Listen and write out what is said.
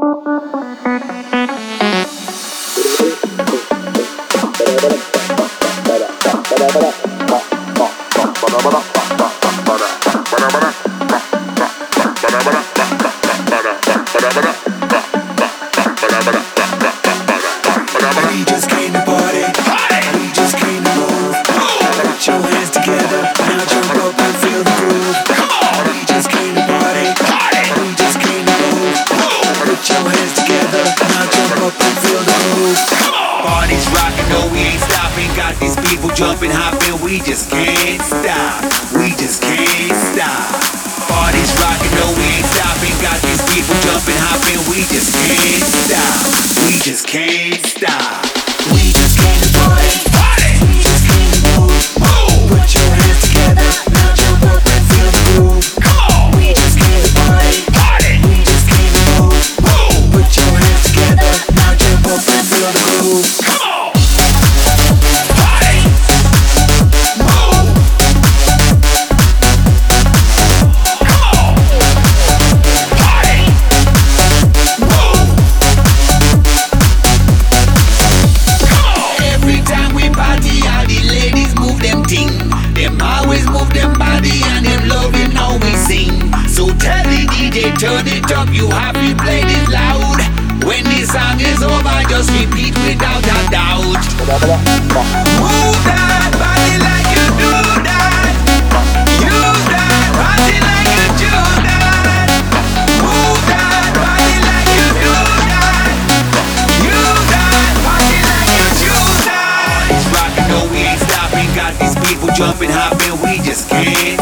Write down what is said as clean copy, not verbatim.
just came to party. We just came to move. Put your hands together. Now jump up and feel the groove. We just came to party. We just came to move. Put your hands together. Now jump up and feel the groove. Party's rocking, no, we ain't stopping. Got these people jumping, hopping. We just can't stop. We just can't stop. Party's rocking, no, we ain't stopping. Got these people jumping, hopping. We just can't stop. We just can't stop. We just came to party. We just came to move. Put your hands together. Now jump up and feel the groove. We just came to party. We just came to move. Put your hands together. Now jump up and feel the groove. Turn it up, you have to play this loud. When the song is over, just repeat without a doubt. Move that body like you do that. Use that body like you do that. Move that body like you do that. Use that body like you do that. It's rockin', no, we ain't stopping. Got these people jumping, hopping, we just can't